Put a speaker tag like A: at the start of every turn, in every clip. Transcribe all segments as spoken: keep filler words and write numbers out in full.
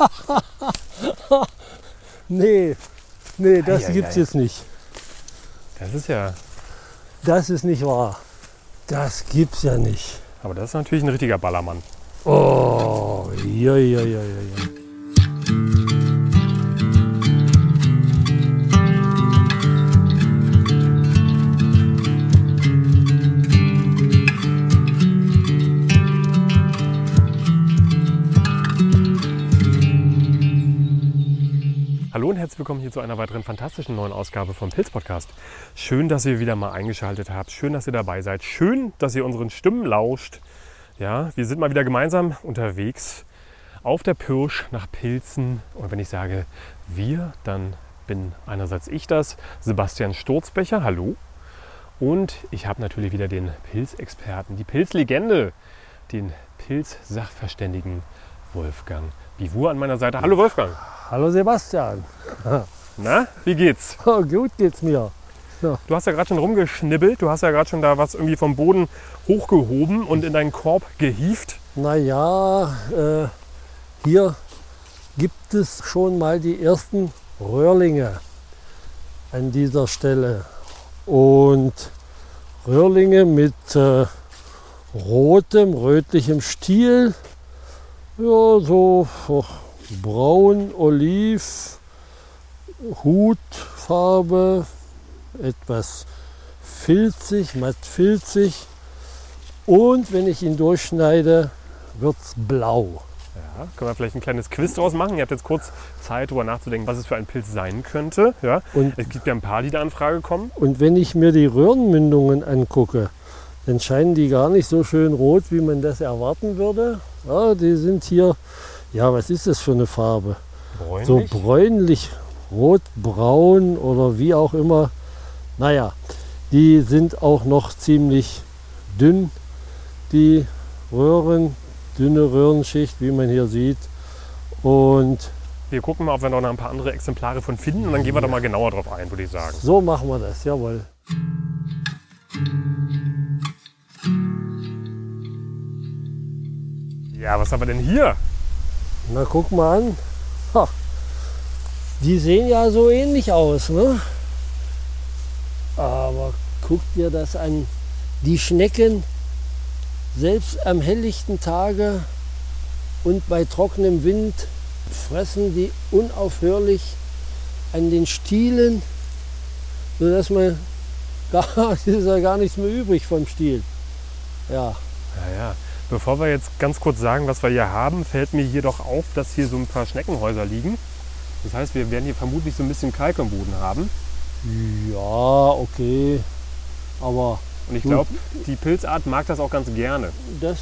A: nee, nee, das
B: Eieiei.
A: gibt's jetzt nicht.
B: Das ist ja...
A: Das ist nicht wahr. Das gibt's ja nicht.
B: Aber das ist natürlich ein richtiger Ballermann.
A: Oh, ja, ja, ja, ja, ja.
B: Hallo und herzlich willkommen hier zu einer weiteren fantastischen neuen Ausgabe vom Pilz Podcast. Schön, dass ihr wieder mal eingeschaltet habt. Schön, dass ihr dabei seid. Schön, dass ihr unseren Stimmen lauscht. Ja, wir sind mal wieder gemeinsam unterwegs auf der Pirsch nach Pilzen. Und wenn ich sage wir, dann bin einerseits ich das, Sebastian Sturzbecher. Hallo. Und ich habe natürlich wieder den Pilzexperten, die Pilzlegende, den Pilzsachverständigen Wolfgang Bivur an meiner Seite. Hallo Wolfgang.
A: Hallo Sebastian.
B: Na, wie geht's?
A: Oh, gut geht's mir.
B: Du hast ja gerade schon rumgeschnibbelt. Du hast ja gerade schon da was irgendwie vom Boden hochgehoben und in deinen Korb gehievt.
A: Naja, äh, hier gibt es schon mal die ersten Röhrlinge an dieser Stelle. Und Röhrlinge mit äh, rotem, rötlichem Stiel. Ja, so oh, braun, oliv, Hutfarbe, etwas filzig, matt filzig. Und wenn ich ihn durchschneide, wird es blau.
B: Ja, können wir vielleicht ein kleines Quiz draus machen. Ihr habt jetzt kurz Zeit, darüber nachzudenken, was es für ein Pilz sein könnte. Ja,
A: Und,
B: es gibt ja ein paar, die da in Frage kommen.
A: und wenn ich mir die Röhrenmündungen angucke, dann scheinen die gar nicht so schön rot, wie man das erwarten würde. Ja, die sind hier, ja, was ist das für eine Farbe?
B: Bräunlich.
A: So bräunlich, rot-braun oder wie auch immer. Naja, die sind auch noch ziemlich dünn, die Röhren, dünne Röhrenschicht, wie man hier sieht. Und
B: Wir gucken mal, ob wir noch ein paar andere Exemplare von finden und dann gehen wir da mal genauer drauf ein, würde ich sagen.
A: so machen wir das, jawohl.
B: Ja, was haben wir denn hier?
A: Na, guck mal an. Ha. Die sehen ja so ähnlich aus, ne? Aber guck dir das an. Die Schnecken, selbst am helllichten Tage und bei trockenem Wind, fressen die unaufhörlich an den Stielen, sodass man gar, ist ja gar nichts mehr übrig vom Stiel. Ja.
B: Ja, ja. Bevor wir jetzt ganz kurz sagen, was wir hier haben, fällt mir hier doch auf, dass hier so ein paar Schneckenhäuser liegen. Das heißt, wir werden hier vermutlich so ein bisschen Kalk im Boden haben.
A: Ja, okay. Aber
B: Und ich
A: Gut.
B: glaube, die Pilzart mag das auch ganz gerne.
A: das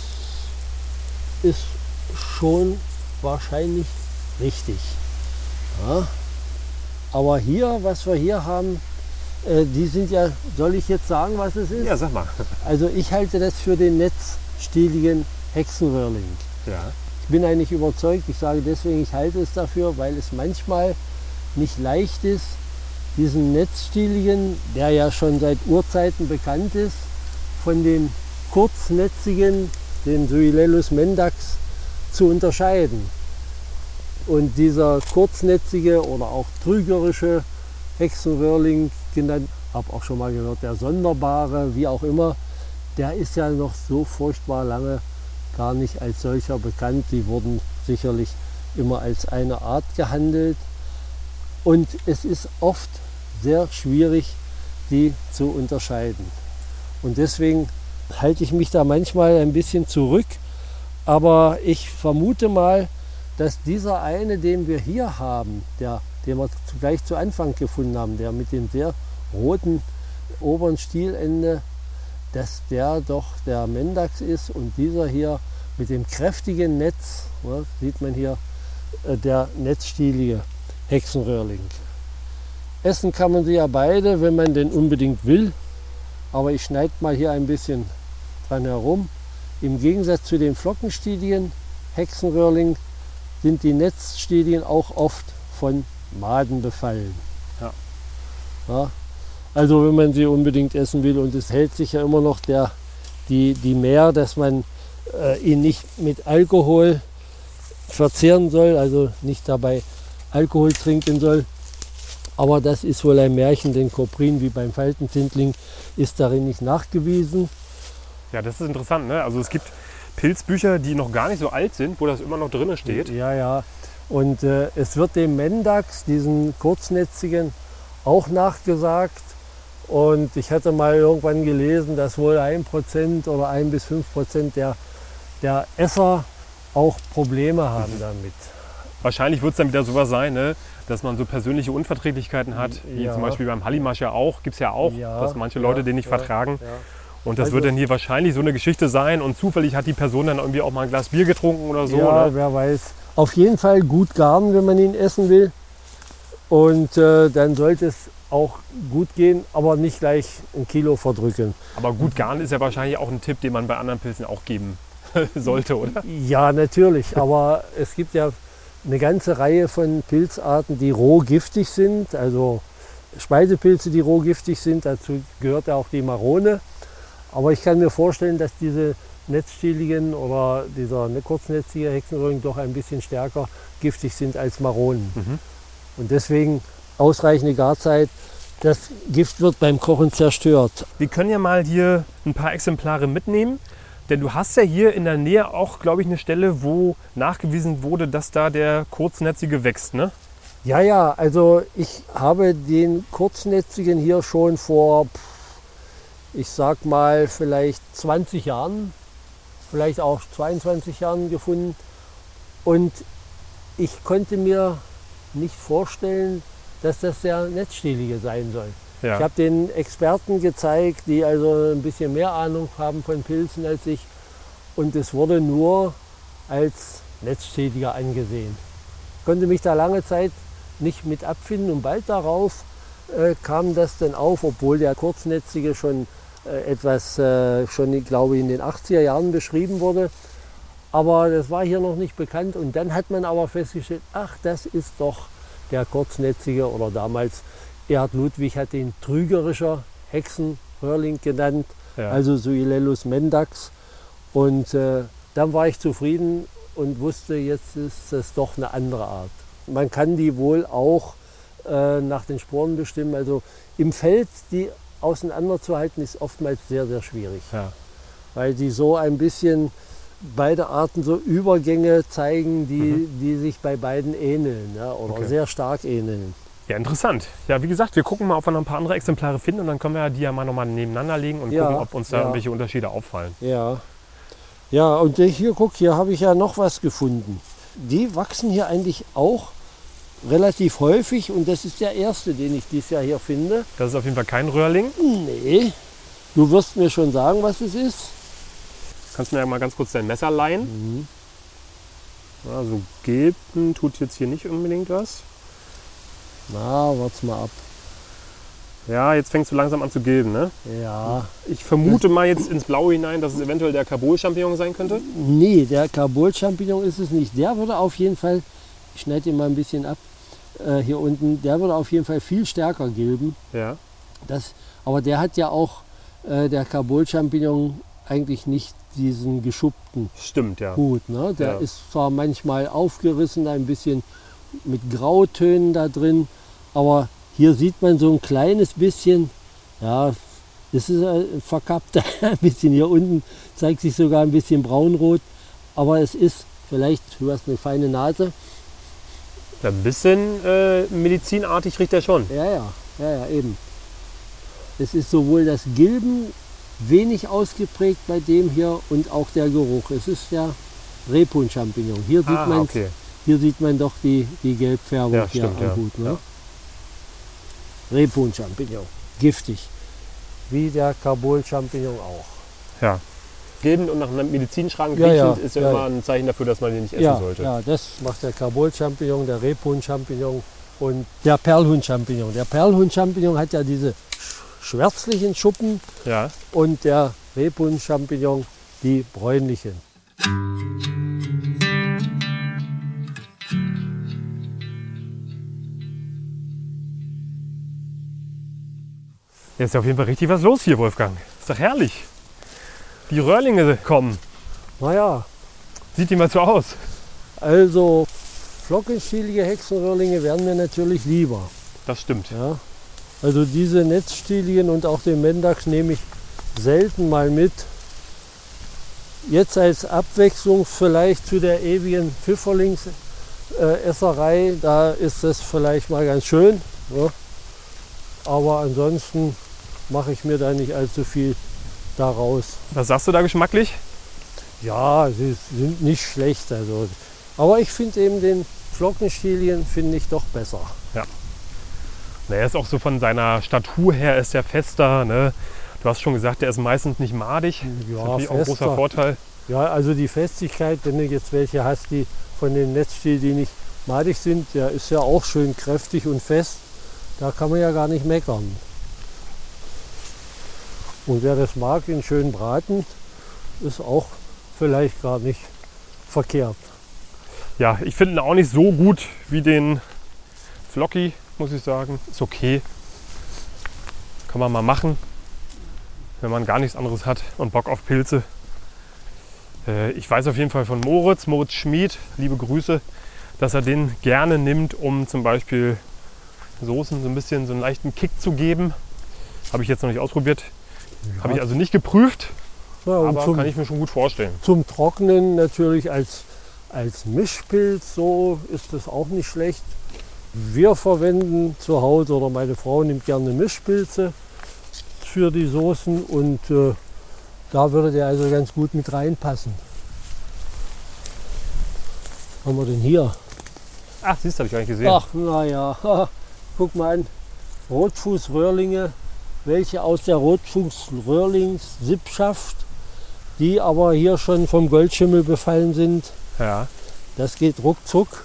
A: ist schon wahrscheinlich richtig. Ja. Aber hier, was wir hier haben, äh, die sind ja, soll ich jetzt sagen, was es ist?
B: Ja, sag mal.
A: Also ich halte das für den netzstieligen Hexenröhrling.
B: Ja.
A: Ich bin eigentlich überzeugt, ich sage deswegen, ich halte es dafür, weil es manchmal nicht leicht ist, diesen netzstieligen, der ja schon seit Urzeiten bekannt ist, von dem kurznetzigen, den Suillellus mendax, zu unterscheiden. Und dieser kurznetzige oder auch trügerische Hexenröhrling genannt, habe auch schon mal gehört, der sonderbare, wie auch immer, der ist ja noch so furchtbar lange gar nicht als solcher bekannt. Die wurden sicherlich immer als eine Art gehandelt. Und es ist oft sehr schwierig, die zu unterscheiden. Und deswegen halte ich mich da manchmal ein bisschen zurück. Aber ich vermute mal, dass dieser eine, den wir hier haben, der, den wir gleich zu Anfang gefunden haben, der mit dem sehr roten oberen Stielende, dass der doch der Mendax ist und dieser hier mit dem kräftigen Netz, ja, sieht man hier, äh, der netzstielige Hexenröhrling. Essen kann man sie ja beide, wenn man denn unbedingt will, aber ich schneide mal hier ein bisschen dran herum. Im Gegensatz zu den flockenstieligen Hexenröhrling sind die Netzstielien auch oft von Maden befallen.
B: Ja.
A: Ja, also wenn man sie unbedingt essen will, und es hält sich ja immer noch der, die, die Mehr, dass man äh, ihn nicht mit Alkohol verzehren soll, also nicht dabei Alkohol trinken soll. Aber das ist wohl ein Märchen, denn Coprin wie beim Faltentintling ist darin nicht nachgewiesen.
B: Ja, das ist interessant, ne? Also es gibt Pilzbücher, die noch gar nicht so alt sind, wo das immer noch drin steht.
A: Ja, ja. Und äh, es wird dem Mendax, diesen kurznetzigen, auch nachgesagt. Und ich hatte mal irgendwann gelesen, dass wohl ein Prozent oder ein bis fünf Prozent der, der Esser auch Probleme haben damit.
B: Wahrscheinlich wird es dann wieder sowas sein, ne? Dass man so persönliche Unverträglichkeiten hat, wie
A: Ja.
B: zum Beispiel beim Hallimasch ja auch, gibt es ja auch,
A: Ja,
B: dass manche Leute
A: ja,
B: den nicht
A: ja,
B: vertragen.
A: ja.
B: Und das
A: Also-
B: wird dann hier wahrscheinlich so eine Geschichte sein und zufällig hat die Person dann irgendwie auch mal ein Glas Bier getrunken oder so.
A: Ja,
B: Ne?
A: wer weiß. Auf jeden Fall gut garen, wenn man ihn essen will. Und äh, dann sollte es auch gut gehen, aber nicht gleich ein Kilo verdrücken.
B: Aber gut garen ist ja wahrscheinlich auch ein Tipp, den man bei anderen Pilzen auch geben sollte, oder?
A: Ja, natürlich. Aber es gibt ja eine ganze Reihe von Pilzarten, die roh giftig sind. Also Speisepilze, die roh giftig sind. Dazu gehört ja auch die Marone. Aber ich kann mir vorstellen, dass diese netzstieligen oder dieser ne, kurznetzige Hexenröhren doch ein bisschen stärker giftig sind als Maronen.
B: Mhm.
A: Und deswegen ausreichende Garzeit. Das Gift wird beim Kochen zerstört.
B: Wir können ja mal hier ein paar Exemplare mitnehmen, denn du hast ja hier in der Nähe auch, glaube ich, eine Stelle, wo nachgewiesen wurde, dass da der Kurznetzige wächst, ne?
A: Ja, ja, also ich habe den kurznetzigen hier schon vor, ich sag mal, vielleicht zwanzig Jahren, vielleicht auch zweiundzwanzig Jahren gefunden. Und ich konnte mir nicht vorstellen, dass das der Netzstielige sein soll.
B: Ja.
A: Ich habe den Experten gezeigt, die also ein bisschen mehr Ahnung haben von Pilzen als ich. Und es wurde nur als Netzstieliger angesehen. Ich konnte mich da lange Zeit nicht mit abfinden und bald darauf äh, kam das dann auf, obwohl der Kurznetzige schon äh, etwas, äh, schon glaube ich in den achtziger Jahren beschrieben wurde. Aber das war hier noch nicht bekannt und dann hat man aber festgestellt, ach, das ist doch der Kurznetzige oder damals Erhard Ludwig hat ihn trügerischer Hexenröhrling genannt,
B: Ja.
A: also Suilellus mendax. Und äh, dann war ich zufrieden und wusste, jetzt ist es doch eine andere Art. Man kann die wohl auch äh, nach den Sporen bestimmen. Also im Feld die auseinanderzuhalten ist oftmals sehr, sehr schwierig,
B: Ja.
A: weil die so ein bisschen beide Arten so Übergänge zeigen, die,
B: Mhm.
A: die sich bei beiden ähneln, ja, oder
B: Okay.
A: sehr stark ähneln.
B: Ja, interessant. Ja, wie gesagt, wir gucken mal, ob wir noch ein paar andere Exemplare finden und dann können wir die ja mal nochmal nebeneinander legen und
A: Ja,
B: gucken, ob uns da
A: ja.
B: irgendwelche Unterschiede auffallen.
A: Ja, ja, und hier, guck, hier habe ich ja noch was gefunden. Die wachsen hier eigentlich auch relativ häufig und das ist der erste, den ich dieses Jahr hier finde.
B: Das ist auf jeden Fall kein Röhrling.
A: Nee, du wirst mir schon sagen, was es ist.
B: Kannst du mir ja mal ganz kurz dein Messer leihen?
A: Mhm.
B: Also gelben tut jetzt hier nicht unbedingt was.
A: Na, warte mal ab.
B: Ja, jetzt fängst du langsam an zu gilben, ne?
A: Ja,
B: Ich vermute mal jetzt ins Blaue hinein, dass es eventuell der Kabul-Champignon sein könnte.
A: nee, der Kabul-Champignon ist es nicht. Der würde auf jeden Fall, ich schneide ihn mal ein bisschen ab, äh, hier unten, der würde auf jeden Fall viel stärker gilben.
B: Ja.
A: Das, aber der hat ja auch, äh, der Kabul-Champignon, eigentlich nicht diesen geschuppten
B: Stimmt, ja.
A: Hut. Ne? Der
B: Ja.
A: ist zwar manchmal aufgerissen, ein bisschen mit Grautönen da drin, aber hier sieht man so ein kleines bisschen, ja, das ist äh, verkappt ein bisschen. Hier unten zeigt sich sogar ein bisschen braunrot, aber es ist vielleicht, du hast eine feine Nase.
B: Ein bisschen äh, medizinartig riecht er schon.
A: Ja, ja, ja, ja, eben. Es ist sowohl das Gilben wenig ausgeprägt bei dem hier und auch der Geruch. Es ist der Rebhuhn-Champignon. Hier, sieht
B: Ah,
A: man,
B: okay.
A: hier sieht man doch die, die Gelbfärbung
B: Ja,
A: hier
B: stimmt,
A: am
B: ja.
A: Hut. Ne?
B: Ja.
A: Rebhuhn-Champignon, giftig. Wie der Kabul-Champignon auch.
B: Ja. Gilbend und nach einem Medizinschrank
A: Ja,
B: riechend
A: ja,
B: ist ja,
A: ja,
B: immer
A: ja.
B: ein Zeichen dafür, dass man den nicht essen
A: Ja,
B: sollte.
A: ja, das macht der Kabul-Champignon, der Rebhuhn-Champignon und der Perlhuhn-Champignon. Der Perlhuhn-Champignon hat ja diese schwärzlichen Schuppen
B: Ja.
A: und der Rebhuhn-Champignon die bräunlichen.
B: Jetzt ist auf jeden Fall richtig was los hier, Wolfgang. Ist doch herrlich. Die Röhrlinge kommen.
A: Naja,
B: Sieht die mal so aus.
A: Also flockenstielige Hexenröhrlinge wären mir natürlich lieber.
B: Das stimmt.
A: Ja. Also diese netzstieligen und auch den Mendax nehme ich selten mal mit. Jetzt als Abwechslung vielleicht zu der ewigen Pfifferlingsesserei, da ist das vielleicht mal ganz schön. Ja. Aber ansonsten mache ich mir da nicht allzu viel daraus.
B: Was sagst du da geschmacklich?
A: Ja, sie sind nicht schlecht. Also. Aber ich finde eben den Flockenstieligen finde ich doch besser.
B: Ja. Na, er ist auch so von seiner Statur her ist er fester. Ne? Du hast schon gesagt, der ist meistens nicht madig.
A: Ja,
B: das ist natürlich auch ein großer Vorteil.
A: Ja, also die Festigkeit, wenn du jetzt welche hast, die von den Netzstielen, die nicht madig sind, der ist ja auch schön kräftig und fest. Da kann man ja gar nicht meckern. Und wer das mag, den schönen Braten, ist auch vielleicht gar nicht verkehrt.
B: Ja, ich finde ihn auch nicht so gut wie den Flocky, muss ich sagen. Ist okay. Kann man mal machen, wenn man gar nichts anderes hat und Bock auf Pilze. Äh, ich weiß auf jeden Fall von Moritz, Moritz Schmid, liebe Grüße, dass er den gerne nimmt, um zum Beispiel Soßen so ein bisschen so einen leichten Kick zu geben. Habe ich jetzt noch nicht ausprobiert. Ja. Habe ich also nicht geprüft, ja, aber zum, kann ich mir schon gut vorstellen.
A: Zum Trocknen natürlich als, als Mischpilz, so ist das auch nicht schlecht. Wir verwenden zu Hause, oder meine Frau nimmt gerne Mischpilze für die Soßen und äh, da würde der also ganz gut mit reinpassen. Was haben wir denn hier?
B: Ach, siehst du, habe ich gar nicht gesehen.
A: Ach, naja, guck mal an, Rotfußröhrlinge, welche aus der Rotfußröhrlingssippschaft, die aber hier schon vom Goldschimmel befallen sind.
B: Ja.
A: Das geht ruckzuck.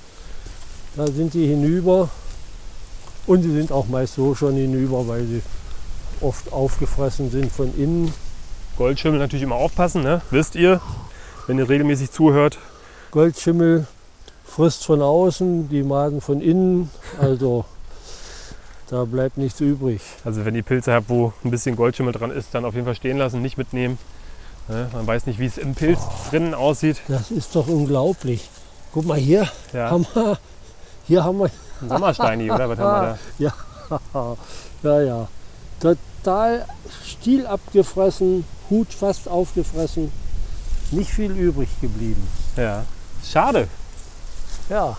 A: Da sind die hinüber und die sind auch meist so schon hinüber, weil sie oft aufgefressen sind von innen.
B: Goldschimmel natürlich immer aufpassen, ne? Wisst ihr, wenn ihr regelmäßig zuhört.
A: Goldschimmel frisst von außen, die Maden von innen, also da bleibt nichts übrig.
B: Also wenn ihr Pilze habt, wo ein bisschen Goldschimmel dran ist, dann auf jeden Fall stehen lassen, nicht mitnehmen. Ne? Man weiß nicht, wie es im Pilz oh, drinnen aussieht.
A: Das ist doch unglaublich. Guck mal hier,
B: ja.
A: haben wir, hier haben wir
B: ein Sommersteini, oder? Was haben wir da?
A: Ja, ja, ja. Total Stiel abgefressen, Hut fast aufgefressen, nicht viel übrig geblieben.
B: Ja, schade.
A: Ja.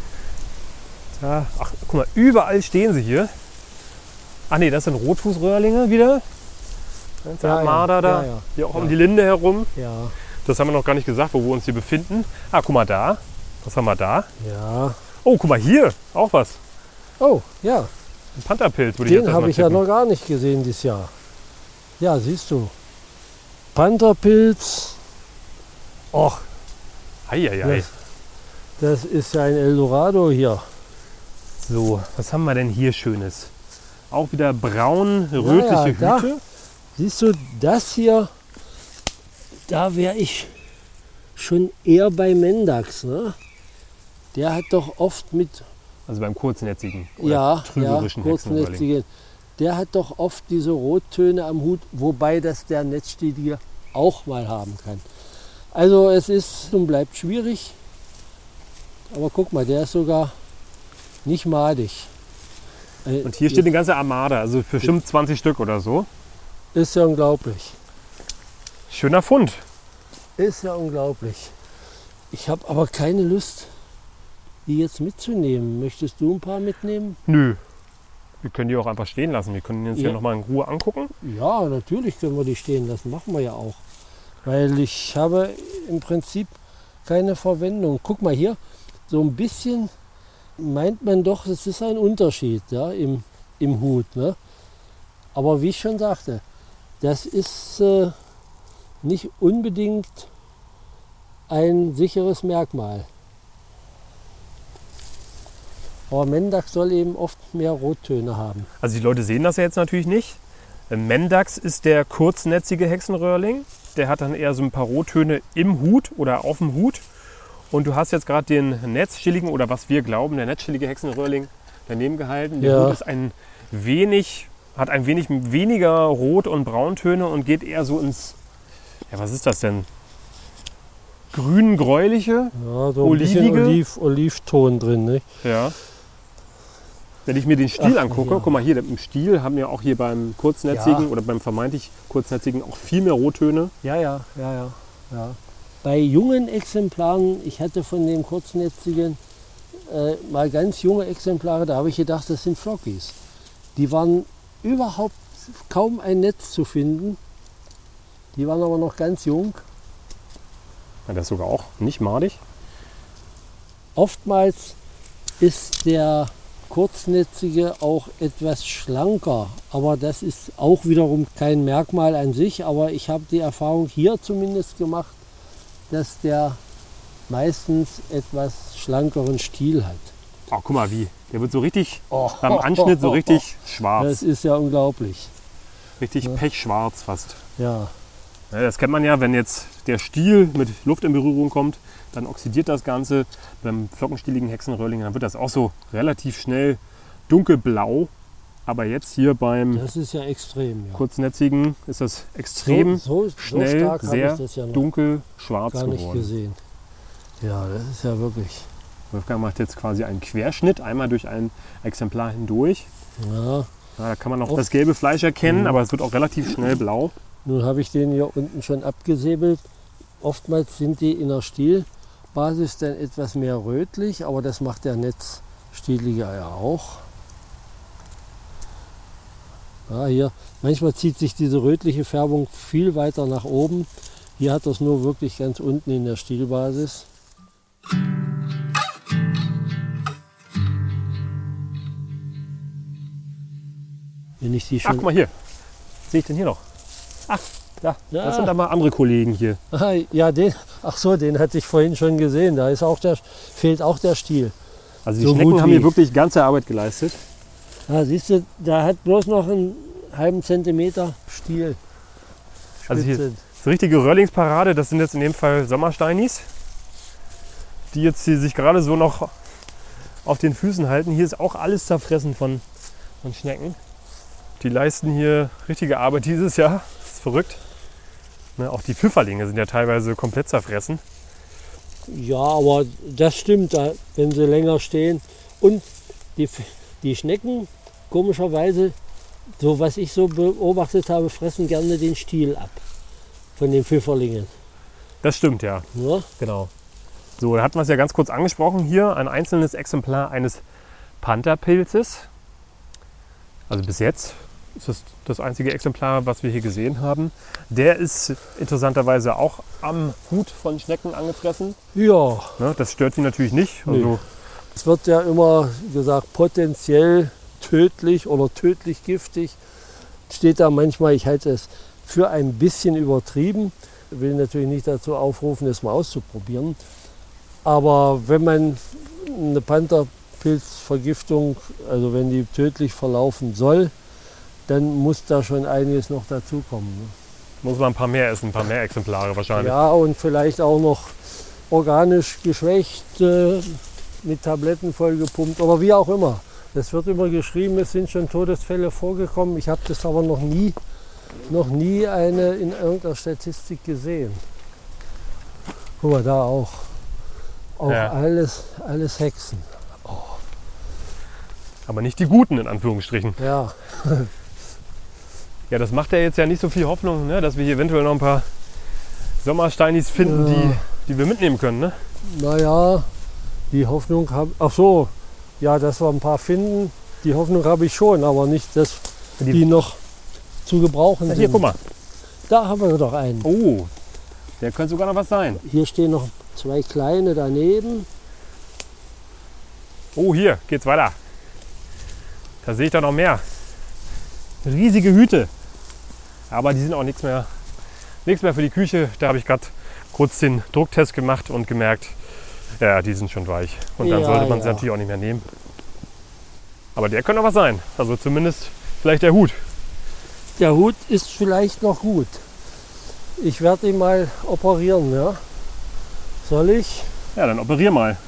B: Ja. Ach, guck mal, überall stehen sie hier. Ach nee, das sind Rotfußröhrlinge wieder. Das
A: ja,
B: Armada
A: ja,
B: da,
A: ja, ja.
B: hier auch
A: ja.
B: um die Linde herum.
A: Ja.
B: Das haben wir noch gar nicht gesagt, wo wir uns hier befinden. Ah, guck mal da. Was haben wir da?
A: Ja.
B: Oh, guck mal hier, auch was.
A: Oh, ja.
B: Ein Pantherpilz würde ich jetzt
A: Den habe ich ja noch gar nicht gesehen dieses Jahr. Ja, siehst du. Pantherpilz. Och.
B: Eieiei.
A: Das, das ist ja ein Eldorado hier.
B: So, was haben wir denn hier Schönes? Auch wieder braun-rötliche
A: ja, ja,
B: Hüte.
A: Da, siehst du, das hier, da wäre ich schon eher bei Mendax. Ne? Der hat doch oft mit...
B: Also beim kurznetzigen oder
A: ja,
B: trügerischen
A: ja, kurznetzigen. Der hat doch oft diese Rottöne am Hut, wobei das der Netzstielige auch mal haben kann. Also es ist und bleibt schwierig. Aber guck mal, der ist sogar nicht madig.
B: Und hier steht eine ganze Armada, also bestimmt zwanzig Stück oder so.
A: Ist ja unglaublich.
B: Schöner Fund.
A: Ist ja unglaublich. Ich habe aber keine Lust, die jetzt mitzunehmen. Möchtest du ein paar mitnehmen?
B: Nö. Wir können die auch einfach stehen lassen. Wir können uns
A: ja.
B: hier nochmal in Ruhe angucken.
A: Ja, natürlich können wir die stehen lassen. Machen wir ja auch. Weil ich habe im Prinzip keine Verwendung. Guck mal hier, so ein bisschen meint man doch, es ist ein Unterschied ja, im, im Hut. Ne? Aber wie ich schon sagte, das ist äh, nicht unbedingt ein sicheres Merkmal. Aber Mendax soll eben oft mehr Rottöne haben.
B: Also die Leute sehen das ja jetzt natürlich nicht. Mendax ist der kurznetzige Hexenröhrling. Der hat dann eher so ein paar Rottöne im Hut oder auf dem Hut. Und du hast jetzt gerade den netzschilligen oder was wir glauben, der netzschillige Hexenröhrling daneben gehalten. Der
A: ja.
B: Hut ist ein wenig, hat ein wenig weniger Rot- und Brauntöne und geht eher so ins, ja was ist das denn? grün-gräuliche,
A: ja, so ein bisschen
B: olivige.
A: Oliv, Olivton drin. Nicht?
B: Ja. Wenn ich mir den Stiel
A: Ach,
B: angucke,
A: ja.
B: guck mal hier, im Stiel haben wir auch hier beim kurznetzigen
A: Ja.
B: oder beim vermeintlich kurznetzigen auch viel mehr Rottöne.
A: Ja, ja, ja, ja, ja. Bei jungen Exemplaren, ich hatte von dem kurznetzigen äh, mal ganz junge Exemplare, da habe ich gedacht, das sind Flockies. Die waren überhaupt kaum ein Netz zu finden. Die waren aber noch ganz jung.
B: Ja, das ist sogar auch nicht madig.
A: Oftmals ist der Kurznetzige auch etwas schlanker, aber das ist auch wiederum kein Merkmal an sich, aber ich habe die Erfahrung hier zumindest gemacht, dass der meistens etwas schlankeren Stiel hat.
B: Oh, guck mal wie. Der wird so richtig
A: Oh,
B: beim Anschnitt so richtig schwarz.
A: Das ist ja unglaublich.
B: Richtig pechschwarz fast.
A: Ja,
B: Ja, das kennt man ja, wenn jetzt der Stiel mit Luft in Berührung kommt, dann oxidiert das Ganze. Beim flockenstieligen Hexenröhrling, dann wird das auch so relativ schnell dunkelblau. Aber jetzt hier beim
A: das ist ja extrem. Ja.
B: kurznetzigen ist das extrem
A: so, so,
B: schnell,
A: so stark habe
B: sehr
A: ich das ja noch
B: dunkel schwarz
A: gar nicht
B: geworden.
A: gesehen. Ja, das ist ja wirklich.
B: Wolfgang macht jetzt quasi einen Querschnitt, einmal durch ein Exemplar hindurch.
A: Ja,
B: Ja, da kann man auch
A: Oh.
B: das gelbe Fleisch erkennen,
A: Mhm.
B: aber es wird auch relativ schnell blau.
A: nun habe ich den hier unten schon abgesäbelt. Oftmals sind die in der Stielbasis dann etwas mehr rötlich, aber das macht der Netzstielige ja auch. Ja, hier, manchmal zieht sich diese rötliche Färbung viel weiter nach oben. Hier hat das nur wirklich ganz unten in der Stielbasis. Wenn ich die
B: Ach,
A: schon
B: guck mal hier. Was sehe ich denn hier noch? Ach, da.
A: Ja.
B: Das sind da mal andere Kollegen hier.
A: Ah, ja, den, ach so, den hatte ich vorhin schon gesehen. Da ist auch der, fehlt auch der Stiel.
B: Also die
A: So
B: Schnecken
A: gut
B: haben
A: wie-
B: hier wirklich ganze Arbeit geleistet.
A: Ah, siehst du, da hat bloß noch einen halben Zentimeter Stiel.
B: Also hier
A: Spitze.
B: ist richtige Röhrlingsparade. Das sind jetzt in dem Fall Sommersteinis, die jetzt hier sich gerade so noch auf den Füßen halten. Hier ist auch alles zerfressen von, von Schnecken. Die leisten hier richtige Arbeit dieses Jahr. Das ist verrückt. Ne, auch die Pfifferlinge sind ja teilweise komplett zerfressen.
A: Ja, aber das stimmt, da, wenn sie länger stehen. Und die, F- die Schnecken, komischerweise, so was ich so beobachtet habe, fressen gerne den Stiel ab von den Pfifferlingen.
B: Das stimmt, ja.
A: Ja?
B: Genau. So, da hatten wir es ja ganz kurz angesprochen. Hier ein einzelnes Exemplar eines Pantherpilzes. Also bis jetzt ist das das einzige Exemplar, was wir hier gesehen haben. Der ist interessanterweise auch am Hut von Schnecken angefressen.
A: Ja,
B: Ne, das stört sie natürlich nicht. Also,
A: es wird ja immer gesagt, potenziell tödlich oder tödlich giftig. Steht da manchmal, ich halte es für ein bisschen übertrieben. Ich will natürlich nicht dazu aufrufen, es mal auszuprobieren. Aber wenn man eine Pantherpilzvergiftung, also wenn die tödlich verlaufen soll, dann muss da schon einiges noch dazukommen. Ne?
B: muss man ein paar mehr essen, ein paar mehr Exemplare wahrscheinlich.
A: Ja, und vielleicht auch noch organisch geschwächt, äh, mit Tabletten vollgepumpt oder wie auch immer. Es wird immer geschrieben, es sind schon Todesfälle vorgekommen. Ich habe das aber noch nie, noch nie eine in irgendeiner Statistik gesehen. Guck mal, da auch. Auch
B: Ja.
A: alles, alles Hexen.
B: Aber nicht die guten in Anführungsstrichen.
A: Ja,
B: Ja, das macht ja jetzt ja nicht so viel Hoffnung, ne, dass wir hier eventuell noch ein paar Sommersteinis finden,
A: Ja.
B: die, die wir mitnehmen können. Ne?
A: naja, die Hoffnung habe Ach so, ja, dass wir ein paar finden, die Hoffnung habe ich schon, aber nicht, dass
B: Die-
A: die noch zu gebrauchen
B: Ja,
A: sind.
B: hier, guck mal.
A: Da haben wir doch einen.
B: Oh, der könnte sogar noch was sein.
A: Hier stehen noch zwei kleine daneben.
B: Oh, hier geht's weiter. Da sehe ich da noch mehr. Riesige Hüte. Aber die sind auch nichts mehr, nichts mehr für die Küche. Da habe ich gerade kurz den Drucktest gemacht und gemerkt, ja, die sind schon weich. Und dann
A: Ja,
B: sollte man sie
A: ja.
B: natürlich auch nicht mehr nehmen. Aber der könnte noch was sein. Also zumindest vielleicht der Hut.
A: Der Hut ist vielleicht noch gut. Ich werde ihn mal operieren, ja. Soll ich?
B: Ja, dann operier mal.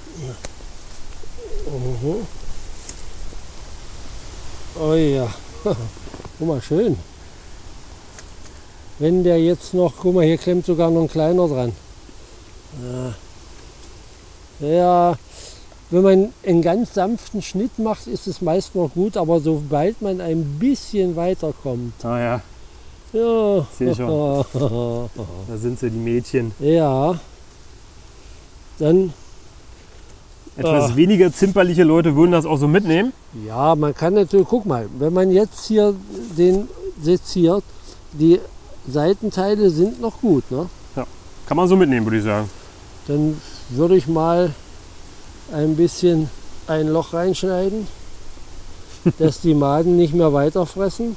A: Mhm. Oh ja. Guck mal, schön. Wenn der jetzt noch, guck mal, hier klemmt sogar noch ein kleiner dran. Ja. ja, wenn man einen ganz sanften Schnitt macht, ist es meist noch gut, aber sobald man ein bisschen weiterkommt.
B: Ah ja.
A: Ja.
B: Sehe schon. Da sind sie, die Mädchen.
A: Ja. Dann.
B: Etwas
A: Ah.
B: weniger zimperliche Leute würden das auch so mitnehmen.
A: Ja, man kann natürlich, guck mal, wenn man jetzt hier den seziert, die Seitenteile sind noch gut, ne?
B: Ja, kann man so mitnehmen, würde ich sagen.
A: Dann würde ich mal ein bisschen ein Loch reinschneiden, dass die Maden nicht mehr weiterfressen.